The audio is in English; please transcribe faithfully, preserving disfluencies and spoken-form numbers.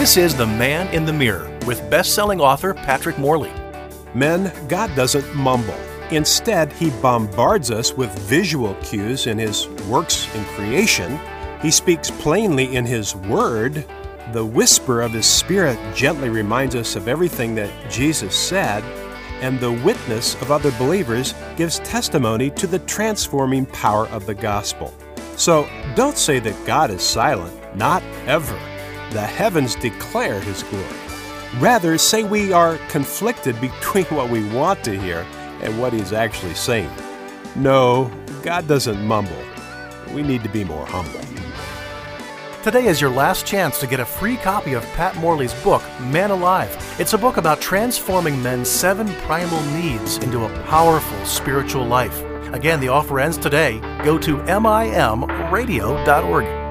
This is The Man in the Mirror with best-selling author Patrick Morley. Men, God doesn't mumble. Instead, He bombards us with visual cues in His works in creation. He speaks plainly in His Word. The whisper of His Spirit gently reminds us of everything that Jesus said. And the witness of other believers gives testimony to the transforming power of the gospel. So don't say that God is silent, not ever. The heavens declare His glory. Rather, say we are conflicted between what we want to hear and what He's actually saying. No, God doesn't mumble. We need to be more humble. Today is your last chance to get a free copy of Pat Morley's book, Man Alive. It's a book about transforming men's seven primal needs into a powerful spiritual life. Again, the offer ends today. Go to M I M radio dot org.